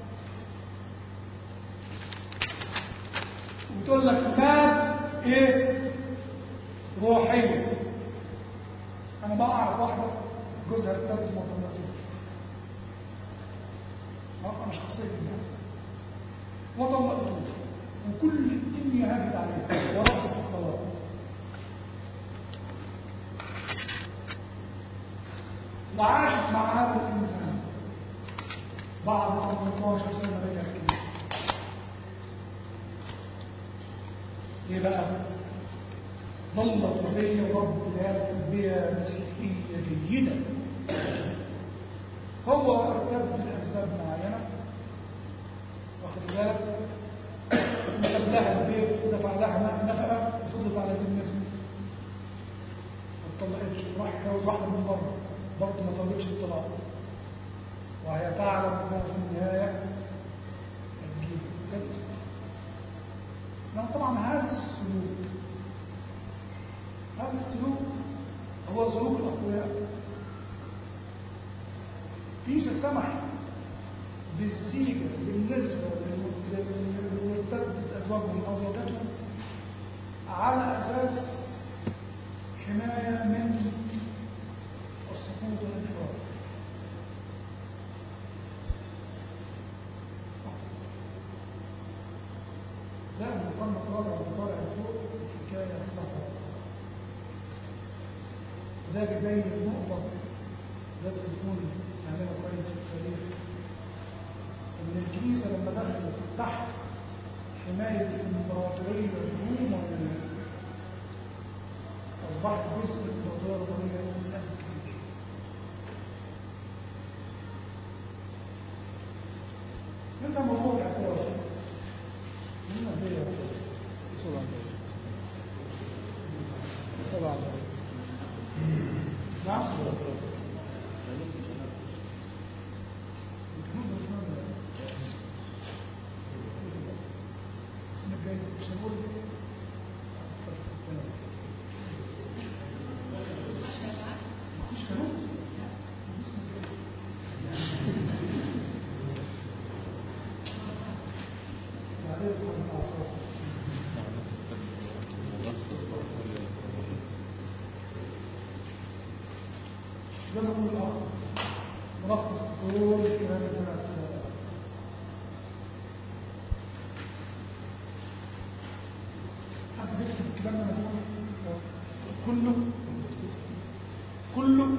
وتقول لك مات ايه روحيا. انا بقى اعرف واحده جوزها ارتد وطلقته، انا شخصيا يعني وطلقته، وكل الدنيا هاجت عليه ورفضت الطلاق. وعاشت مع هذا الإنسان بعد ثمانية عشر سنة رجعت كده. ليه بقى؟ ظلت تربية رب لها تربية مسيحية جيدة. هو ارتد لأسباب معينة، واخد بالك؟ وخد لها البيت ودفع لها نفقة وفضلت على ذمته. ما اتطلقتش، راح يتجوز واحدة من بره برضه ما طلبش الطلاق، وهي تعلم انها في النهايه هتجيب كده. طبعا هذا السلوك هذا السلوك هو سلوك الاقوياء. كيس السمح بالزيجه بالنسبه للمرتد ازواجهم او زوجاتهم على اساس حمايه من السقوط والانحراف. لا المقام طالع وطالع فوق الحكايه اصلها. ده بيبين النقطه لازم تكون عاملها كويس في التاريخ، ان الكنيسه لما دخلت تحت حمايه الامبراطوريه الرومانيه اصبحت جزء من الامبراطوريه الرومانيه للناس كتير. انت موضوع الاعتراف من هذه صلى الله عليه وسلم. نعم كله كله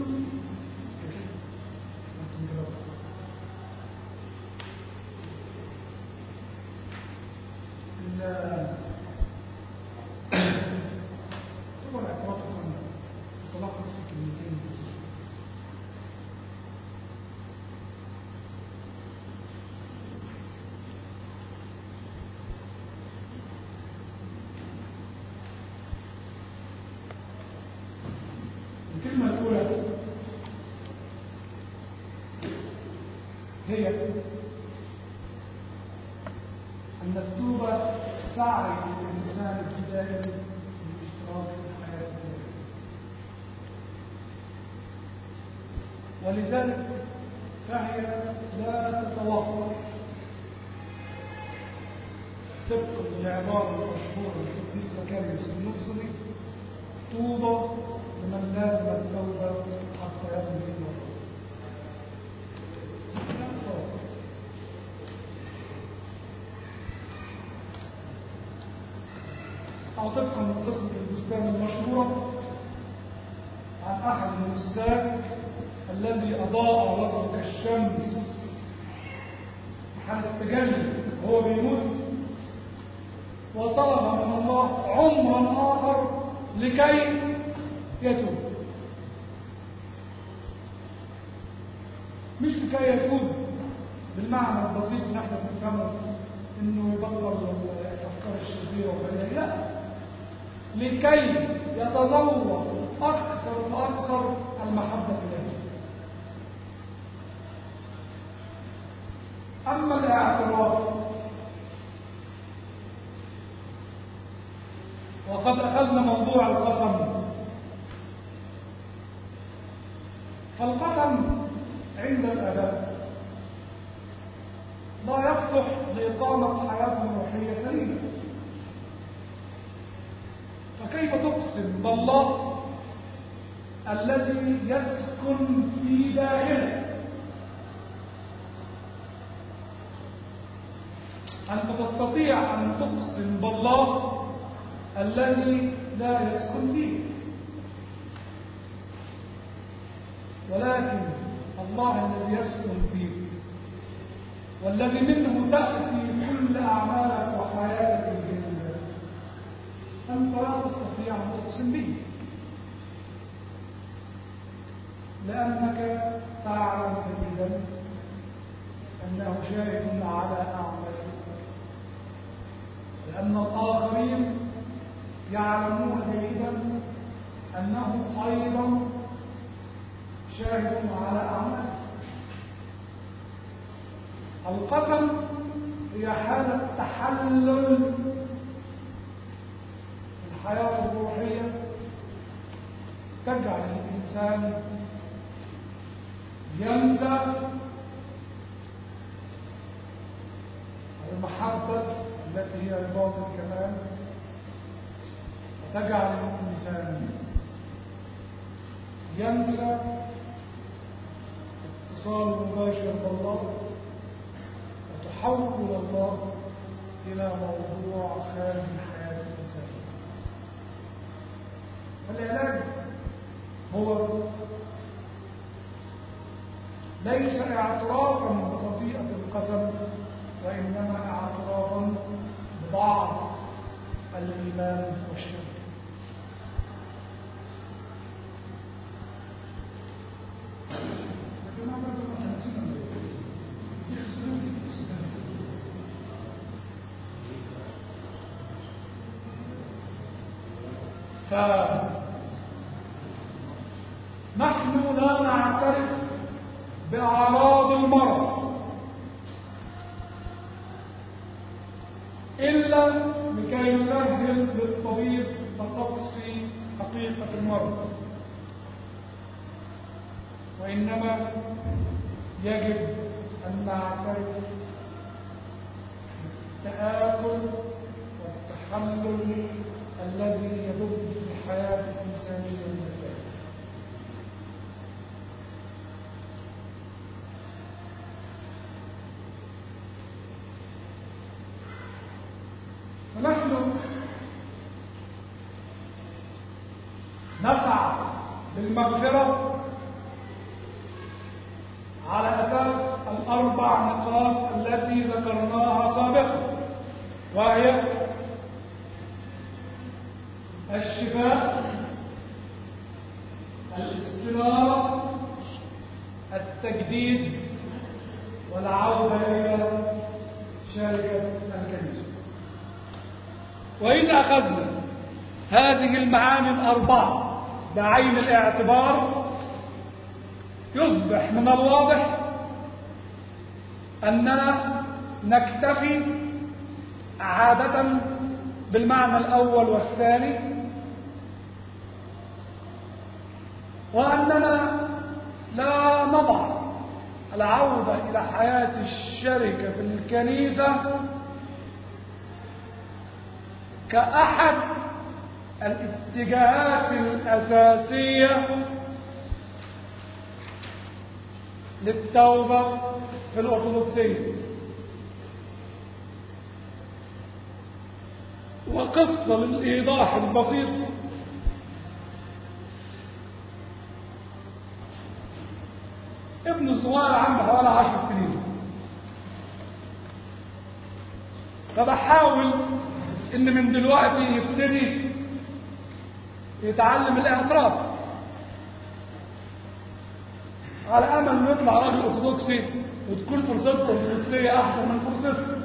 طبعا اعتراف القانون تلخص في كلمتين. هي أن التوبة سعي للإنسان الدائم للاشتراك في الحياة الدائمة، ولذلك فهي لا تتوقف طبقا للعبارة المشهورة للقديس مكاريوس المصري: طوبى لمن لازم التوبة حتى يبني الله. أو طبقا لقصة البستان المشهورة عن أحد النساك الذي أضاء وجهه كالشمس حال التجلي وهو بيموت، وطلب من الله عمرا آخر لكي يتوب، مش لكي يتوب بالمعنى البسيط اللي احنا بنفهمه انه يبطل الافكار الشريره وغيرها، لا، لكي يتذوق اكثر واكثر المحبه له. اما الاعتراف وقد اخذنا موضوع القسم، فالقسم عند الاباء لا يصلح لإقامة حياة روحية سليمة. فكيف تقسم بالله الذي يسكن في داخلك؟ أنت تستطيع أن تقسم بالله الذي لا يسكن فيك، ولكن الله الذي يسكن فيك والذي منه تأتي كل أعمالك وحياتك الجديدة، أنت لا تستطيع أن تقسم به، لأنك تعلم جيدا أنه شاهد على أعمالك، لأن الآخرين يعلمون جيدا أنه أيضا شاهد على أعمالك. القسم هي حالة تحلل الحياة الروحية تجعل الإنسان ينسى المحبة التي هي رباط الكمال، وتجعل الإنسان ينسى اتصال مباشر بالله، وتحول الله إلى موضوع خارج حياة الإنسان. العلاج هو ليس اعترافا بخطيئة القسم، وإنما اعترافا بضعف الإيمان والشرك. فنحن لا نعترف بأعراض المرض إلا لكي يسهل للطبيب تقصي حقيقة المرض، وإنما يجب أن نعترف بالتآكل والتحلل الذي يدب في الحياة الإنسانية المختلفة. ونحن نسعى بالمغفرة على أساس الأربع نقاط التي ذكرناها سابقا، وهي الشفاء، الاستنارة، التجديد، والعودة إلى شركة الكنيسة. وإذا أخذنا هذه المعاني الأربعة بعين الاعتبار، يصبح من الواضح أننا نكتفي عادة بالمعنى الأول والثاني، وأننا لا نضع العودة إلى حياة الشركة في الكنيسة كأحد الاتجاهات الأساسية للتوبة في الأرثوذكسية. وقصة للإيضاح البسيط: ابن صغير عنده حوالي عشر سنين، فبحاول إن من دلوقتي يبتدي يتعلم الاعتراف على أمل إنه يطلع راجل أرثوذكسي وتكون فرصته الأرثوذكسية أحسن من فرصته.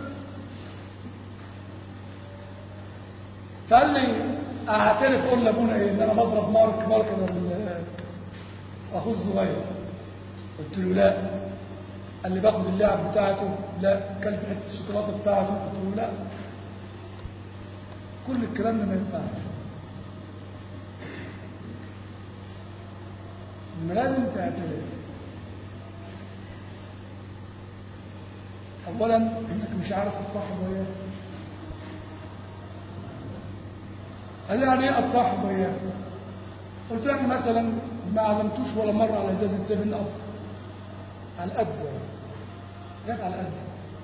فقال لي أعترف أقول لأبونا إيه؟ إن أنا بضرب مارك مارك أنا أخوه الصغير. قلت له لا. قال لي باخد اللعب بتاعته؟ لا. كلت حتة الشوكولاتة بتاعته؟ قلت له لا. كل الكلام ده ما ينفعش. إن لازم تعترف أولا إنك مش عارف تتصاحب وياه. قال لي يعني إيه أتصاحب وياه؟ قلت له مثلا ما عزمتوش ولا مرة على إزازة سيفن أب، على قد جت على قد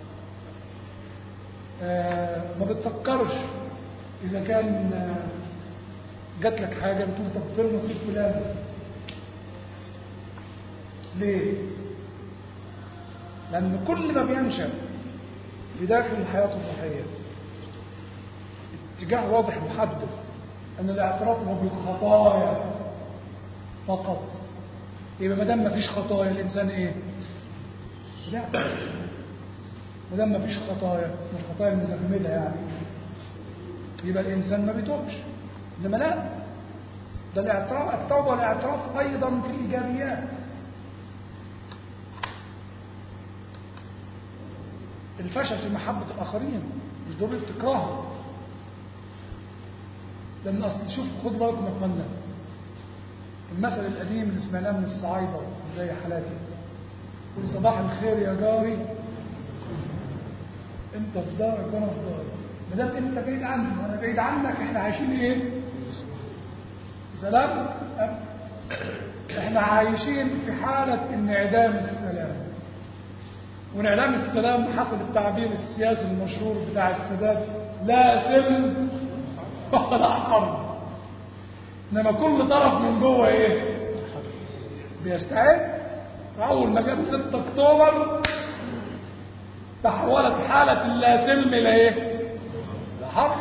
آه ما بتفكرش إذا كان آه جات لك حاجة بتقول طب فين نصيب فلان؟ ليه؟ لأن كل ما بينشأ في داخل الحياة الروحية اتجاه واضح محدد أن الاعتراف هو بالخطايا فقط، يبقى ما دام ما فيش خطايا الإنسان إيه؟ لا. ما دام ما فيش خطايا، من الخطايا المزملة يعني، يبقى الإنسان ما بيتوبش. إنما لا، ده الاعتراف، التوبة والاعتراف أيضا في الإيجابيات. الفشل في محبة الآخرين مش ضروري تكرهه، لأن أصل شوف خد بالكم يا أخوانا، المثل القديم اللي سمعناه من الصعايدة زي حالاتي، قول صباح الخير يا جاري، أنت في دارك وأنا في داري، ما دام أنت بعيد عني وأنا بعيد عنك إحنا عايشين إيه؟ سلام؟ إحنا عايشين في حالة انعدام السلام. وانعدام السلام حسب التعبير السياسي المشهور بتاع السادات لا سلم ولا حرب، انما كل طرف من جوه ايه؟ بيستعد. واول ما جت ستة اكتوبر تحولت حاله اللا سلم الى ايه؟ لحرب.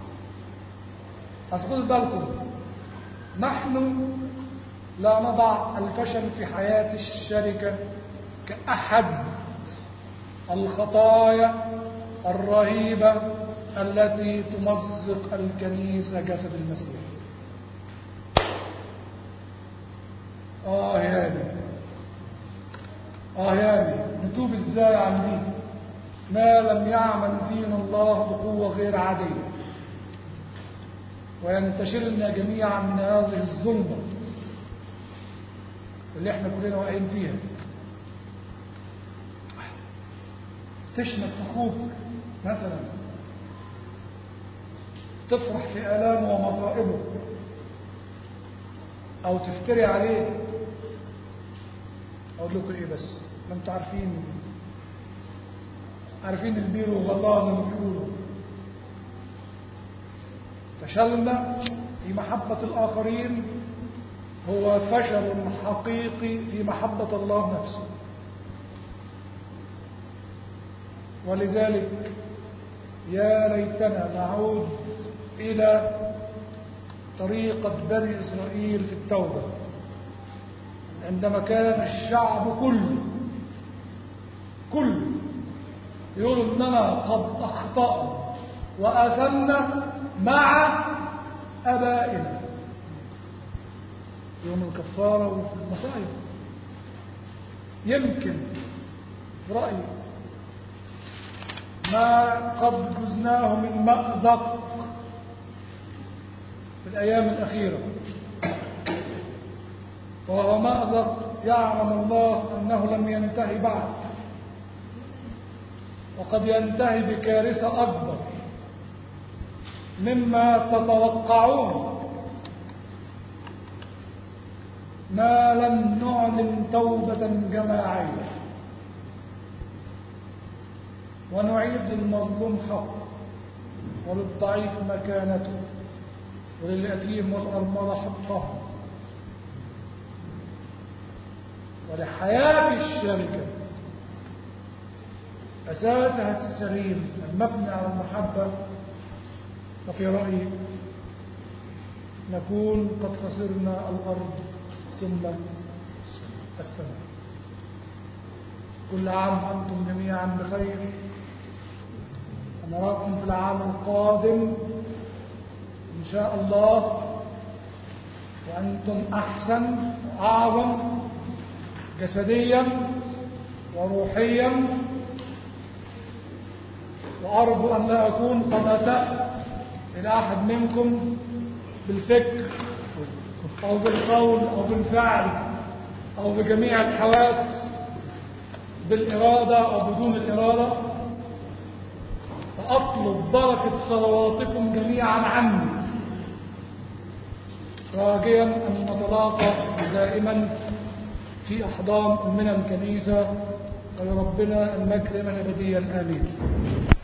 بس خدوا بالكم، نحن لا نضع الفشل في حياه الشركه كاحد الخطايا الرهيبة التي تمزق الكنيسة جسد المسيح. آه ياني آه ياني نتوب إزاي عن دي ما لم يعمل فينا الله بقوة غير عادية وينتشلنا جميعا من هذه الظلمة اللي احنا كلنا واقعين فيها. تشمت أخوك مثلا، تفرح في آلامه ومصائبه، أو تفتري عليه. أقول لكم إيه بس، ما أنتوا عارفين عارفين البير وغطاه زي ما بيقولوا. فشلنا في محبة الآخرين هو فشل حقيقي في محبة الله نفسه. ولذلك يا ليتنا نعود إلى طريقة بني إسرائيل في التوبة، عندما كان الشعب كله كله يقول إننا قد أخطأنا وأثمنا مع أبائنا يوم الكفارة وفي المصائب. يمكن برأيي ما قد جزناه من مأزق في الأيام الأخيرة، وهو مأزق يعلم الله أنه لم ينتهي بعد، وقد ينتهي بكارثة أكبر مما تتوقعون ما لم نعلن توبة جماعية ونعيد للمظلوم حقه وللضعيف مكانته ولليتيم والأرملة حقه ولحياة الشركة أساسها السليم المبني على المحبة. وفي رأيي نكون قد خسرنا الأرض ثم السماء. كل عام أنتم جميعا بخير، ونراكم في العام القادم إن شاء الله وأنتم أحسن وأعظم جسديا وروحيا، وأرجو أن لا أكون قد أسأت إلى أحد منكم بالفكر أو بالقول أو بالفعل أو بجميع الحواس، بالإرادة أو بدون الإرادة. فأطلب بركة صلواتكم جميعا عني، راجيا أن نتلاقى دائما في أحضان أمنا الكنيسة، ولربنا المجد من أبديا آمين.